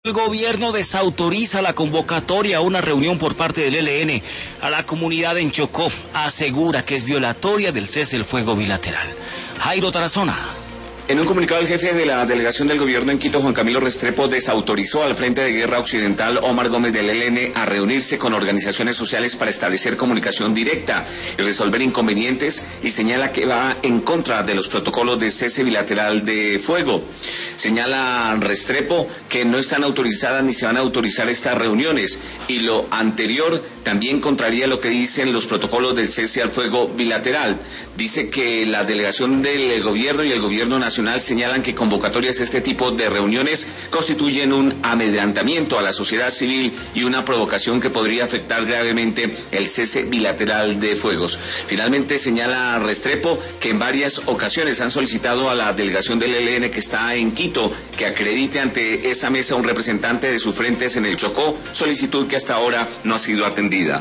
El gobierno desautoriza la convocatoria a una reunión por parte del ELN a la comunidad en Chocó. Asegura que es violatoria del cese el fuego bilateral. Jairo Tarazona. En un comunicado, el jefe de la delegación del gobierno en Quito, Juan Camilo Restrepo, desautorizó al Frente de Guerra Occidental, Omar Gómez del ELN, a reunirse con organizaciones sociales para establecer comunicación directa y resolver inconvenientes, y señala que va en contra de los protocolos de cese bilateral de fuego. Señala Restrepo que no están autorizadas ni se van a autorizar estas reuniones, y lo anterior también contraría lo que dicen los protocolos de cese al fuego bilateral. Dice que la delegación del gobierno y el gobierno nacional señalan que convocatorias de este tipo de reuniones constituyen un amedrentamiento a la sociedad civil y una provocación que podría afectar gravemente el cese bilateral de fuegos. Finalmente señala Restrepo que en varias ocasiones han solicitado a la delegación del ELN que está en Quito que acredite ante esa mesa un representante de sus frentes en el Chocó, solicitud que hasta ahora no ha sido atendida.